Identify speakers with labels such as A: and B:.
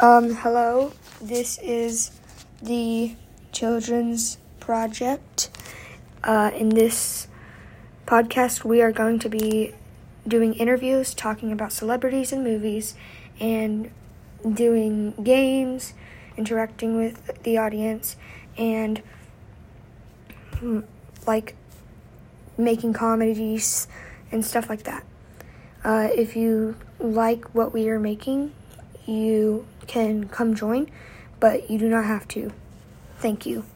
A: Hello, this is the Children's Project. In this podcast, we are going to be doing interviews, talking about celebrities and movies, and doing games, interacting with the audience, and making comedies and stuff like that. If you like what we are making, you can come join, but you do not have to. Thank you.